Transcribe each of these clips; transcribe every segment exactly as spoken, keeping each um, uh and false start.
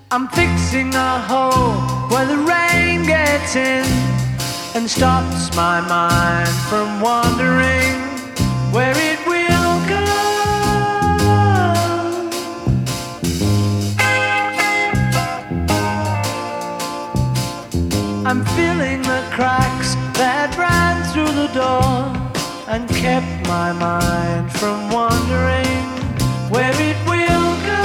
I'm fixing a hole where the rain gets in and stops my mind from wandering where it will go. I'm filling the cracks that ran through the door and kept my mind from wandering where it will go.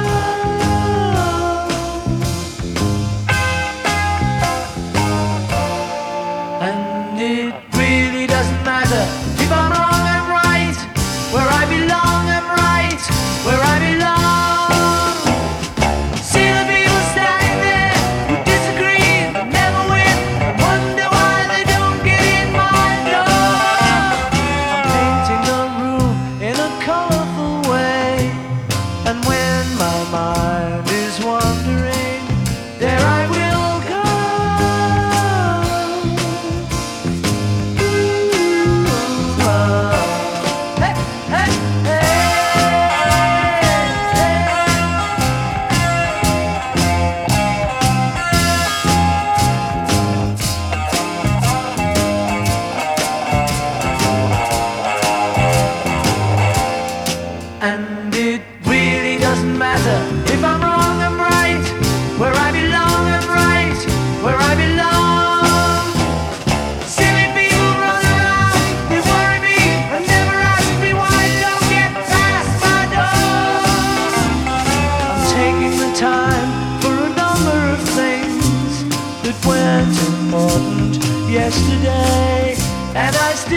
And it really doesn't matter if I'm wrong, I'm right. Where I belong, I'm right. Where I belong. See the people standing there who disagree but never win, and wonder why they don't get in my door. I'm painting a room in a colorful way, and when my mind is wandering, there I will go. Ooh, oh. Hey, hey, hey, and it really doesn't matter if I'm wrong, I'm right. Where I belong, I'm right. Where I belong. Silly people run around, they worry me and never ask me why I don't get past my door. I'm taking the time for a number of things that weren't important yesterday, and I